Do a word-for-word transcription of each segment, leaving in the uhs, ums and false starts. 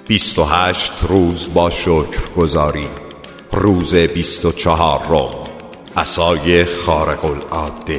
بیست و هشت روز با شکرگزاری. روز بیست و چهارم، عصای خارق العاده.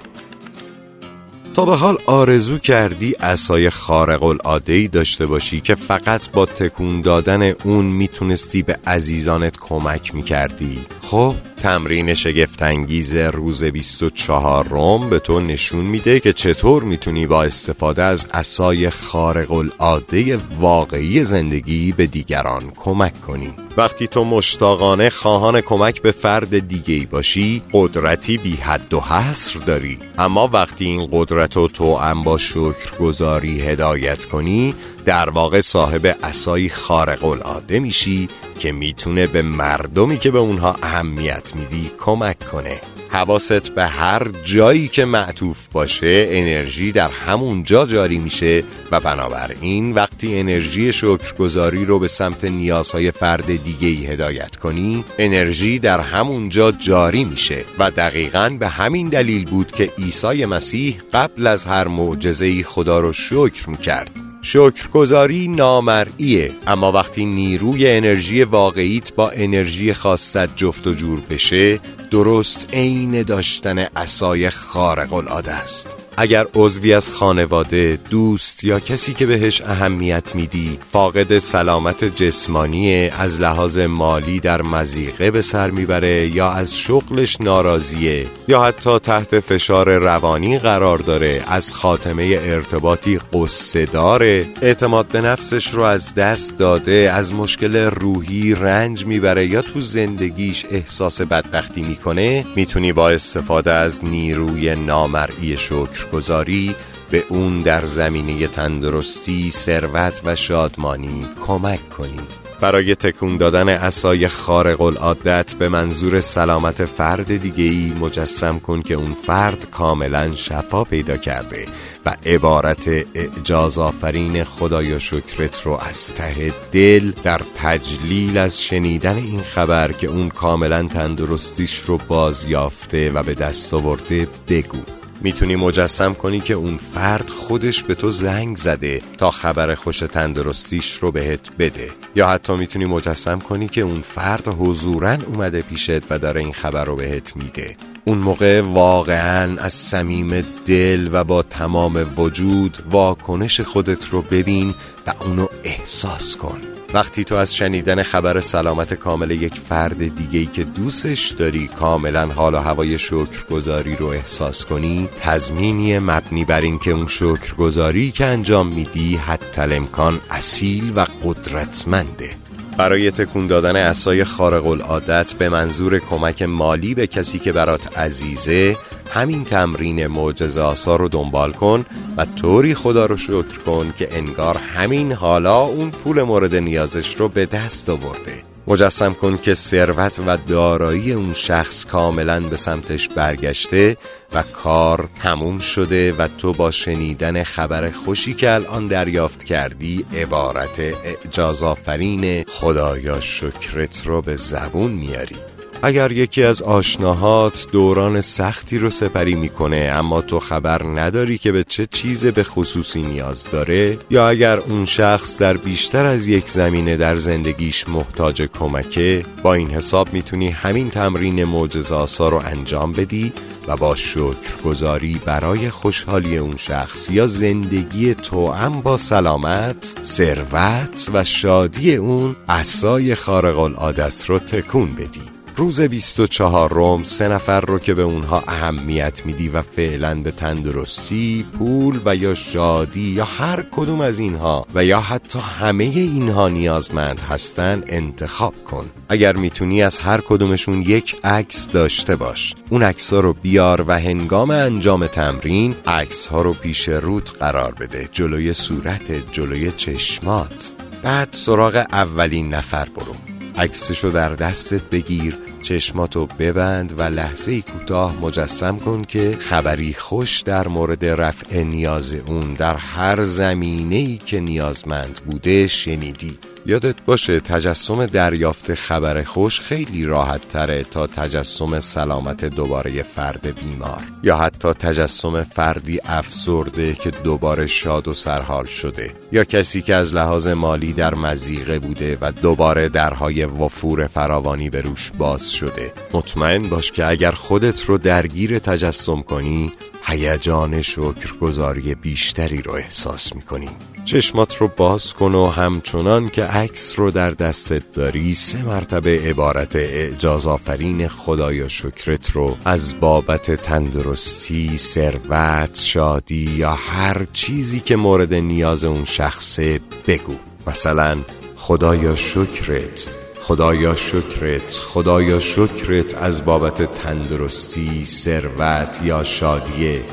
تا به حال آرزو کردی عصای خارق العاده‌ای داشته باشی که فقط با تکون دادن اون میتونستی به عزیزانت کمک میکردی؟ خب تمرین شگفت‌انگیز روز بیست و چهارم به تو نشون میده که چطور میتونی با استفاده از عصای خارق العاده واقعی زندگی به دیگران کمک کنی. وقتی تو مشتاقانه خواهان کمک به فرد دیگه‌ای باشی، قدرتی بی حد و حصر داری. اما وقتی این قدرت رو توأم با شکرگزاری هدایت کنی، در واقع صاحب عصای خارق العاده میشی که میتونه به مردمی که به اونها اهمیت میدی کمک کنه. حواست به هر جایی که معطوف باشه انرژی در همون جا جاری میشه و بنابراین وقتی انرژی شکرگزاری رو به سمت نیازهای فرد دیگه‌ای هدایت کنی، انرژی در همون جا جاری میشه و دقیقاً به همین دلیل بود که عیسی مسیح قبل از هر معجزه‌ای خدا رو شکر میکرد. شکرگزاری نامرئیه، اما وقتی نیروی انرژی واقعیت با انرژی خواستت جفت و جور بشه، درست عین داشتن عصای خارق العاده است. اگر عضوی از خانواده، دوست یا کسی که بهش اهمیت میدی فاقد سلامت جسمانی، از لحاظ مالی در مضیقه به سر میبره یا از شغلش ناراضیه یا حتی تحت فشار روانی قرار داره، از خاتمه ارتباطی قصه داره، اعتماد به نفسش رو از دست داده، از مشکل روحی رنج میبره یا تو زندگیش احساس بدبختی میکنه، میتونی با استفاده از نیروی نامرئی شکر گذاری به اون در زمینه تندرستی، ثروت و شادمانی کمک کنی. برای تکون دادن عصای خارق العادت به منظور سلامت فرد دیگه‌ای مجسم کن که اون فرد کاملا شفا پیدا کرده و عبارت اعجاز آفرین خدایا شکرت رو از ته دل در تجلیل از شنیدن این خبر که اون کاملا تندرستیش رو بازیافته و به دست آورده بگو. میتونی مجسم کنی که اون فرد خودش به تو زنگ زده تا خبر خوش تندرستیش رو بهت بده، یا حتی میتونی مجسم کنی که اون فرد حضوراً اومده پیشت و داره این خبر رو بهت میده. اون موقع واقعاً از صمیم دل و با تمام وجود واکنش خودت رو ببین و اونو احساس کن. وقتی تو از شنیدن خبر سلامت کامل یک فرد دیگه‌ای که دوستش داری کاملا حال و هوای شکرگزاری رو احساس کنی، تضمینی مبنی بر این که اون شکرگزاری که انجام میدی حتی الامکان اصیل و قدرتمنده. برای تکون دادن عصای خارق العادت به منظور کمک مالی به کسی که برات عزیزه، همین تمرین معجزه آسا رو دنبال کن و طوری خدا رو شکر کن که انگار همین حالا اون پول مورد نیازش رو به دست آورده. مجسم کن که ثروت و دارایی اون شخص کاملا به سمتش برگشته و کار تموم شده و تو با شنیدن خبر خوشی که الان دریافت کردی عبارت اعجاز آفرین خدایا شکرت رو به زبون میاری. اگر یکی از آشناهات دوران سختی رو سپری میکنه اما تو خبر نداری که به چه چیز به خصوصی نیاز داره، یا اگر اون شخص در بیشتر از یک زمینه در زندگیش محتاج کمکه، با این حساب میتونی همین تمرین معجزه آسا رو انجام بدی و با شکرگزاری برای خوشحالی اون شخص یا زندگی توأم با سلامت، ثروت و شادی اون عصای خارق العادت رو تکون بدی. روز بیست و چهارم سه نفر رو که به اونها اهمیت میدی و فعلا به تندرستی، پول و یا شادی یا هر کدوم از اینها و یا حتی همه اینها نیازمند هستن انتخاب کن. اگر میتونی از هر کدومشون یک عکس داشته باش. اون عکس‌ها رو بیار و هنگام انجام تمرین عکس‌ها رو پیش روت قرار بده، جلوی صورتت، جلوی چشمات. بعد سراغ اولین نفر برو. عکسشو در دستت بگیر، چشماتو ببند و لحظه‌ای کوتاه مجسم کن که خبری خوش در مورد رفع نیاز اون در هر زمینه‌ای که نیازمند بوده شنیدی. یادت باشه تجسم دریافت خبر خوش خیلی راحت تره تا تجسم سلامت دوباره فرد بیمار، یا حتی تجسم فردی افسرده که دوباره شاد و سرحال شده، یا کسی که از لحاظ مالی در مضیقه بوده و دوباره درهای وفور فراوانی به روش باز شده. مطمئن باش که اگر خودت رو درگیر تجسم کنی، هیجان شکرگزاری بیشتری رو احساس میکنی. چشمات رو باز کن و همچنان که عکس رو در دستت داری سه مرتبه عبارت اعجاز آفرین خدایا شکرت رو از بابت تندرستی، ثروت، شادی یا هر چیزی که مورد نیاز اون شخصه بگو. مثلا خدایا شکرت، خدایا شکرت، خدایا شکرت از بابت تندرستی، ثروت یا شادیه.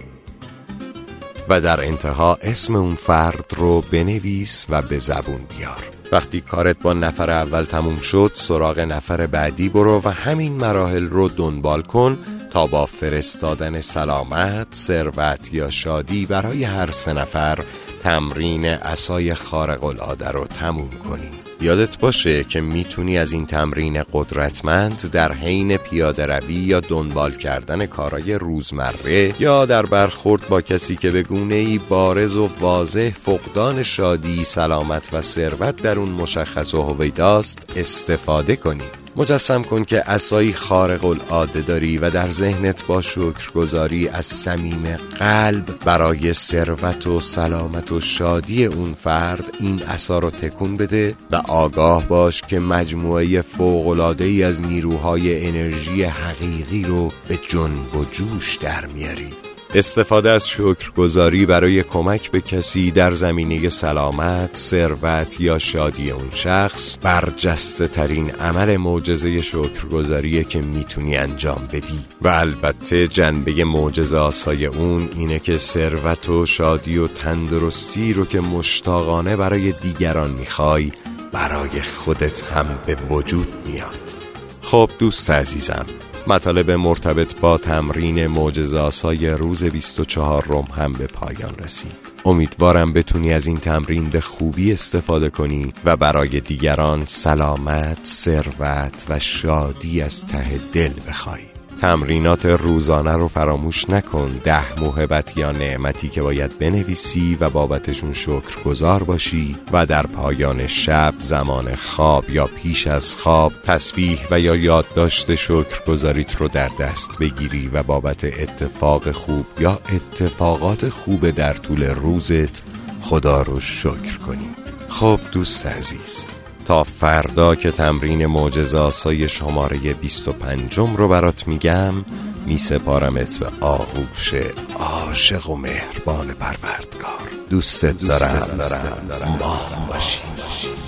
و در انتها اسم اون فرد رو بنویس و به زبون بیار. وقتی کارت با نفر اول تموم شد، سراغ نفر بعدی برو و همین مراحل رو دنبال کن تا با فرستادن سلامت، ثروت یا شادی برای هر سه نفر تمرین عصای خارق العاده رو تموم کنی. یادت باشه که میتونی از این تمرین قدرتمند در حین پیاده روی یا دنبال کردن کارهای روزمره یا در برخورد با کسی که به گونه‌ای بارز و واضح فقدان شادی، سلامت و ثروت در اون مشخص و هویداست استفاده کنی. مجسم کن که عصایی خارق العاده داری و در ذهنت با شکرگزاری از صمیم قلب برای ثروت و سلامت و شادی اون فرد این عصا رو تکون بده و آگاه باش که مجموعه فوق‌العاده‌ای از نیروهای انرژی حقیقی رو به جنب و جوش در میاری. استفاده از شکرگزاری برای کمک به کسی در زمینه سلامت، ثروت یا شادی اون شخص برجسته ترین عمل معجزه شکرگزاریه که میتونی انجام بدی. و البته جنبه معجزه آسای اون اینه که ثروت و شادی و تندرستی رو که مشتاقانه برای دیگران میخوای برای خودت هم به وجود میاد. خب دوست عزیزم، مطالب مرتبط با تمرین معجزه آسای روز بیست و چهارم هم به پایان رسید. امیدوارم بتونی از این تمرین به خوبی استفاده کنی و برای دیگران سلامت، ثروت و شادی از ته دل بخوای. تمرینات روزانه رو فراموش نکن. ده موهبت یا نعمتی که باید بنویسی و بابتشون شکرگزار باشی و در پایان شب، زمان خواب یا پیش از خواب تسبیح و یا یادداشت شکرگزاریت رو در دست بگیری و بابت اتفاق خوب یا اتفاقات خوب در طول روزت خدا رو شکر کنی. خب دوست عزیز، تا فردا که تمرین معجزه آسای شماره بیست و پنجم رو برات میگم، می سپارمت به آغوش عاشق و مهربان پروردگار. دوستت دارم. ماه باشی.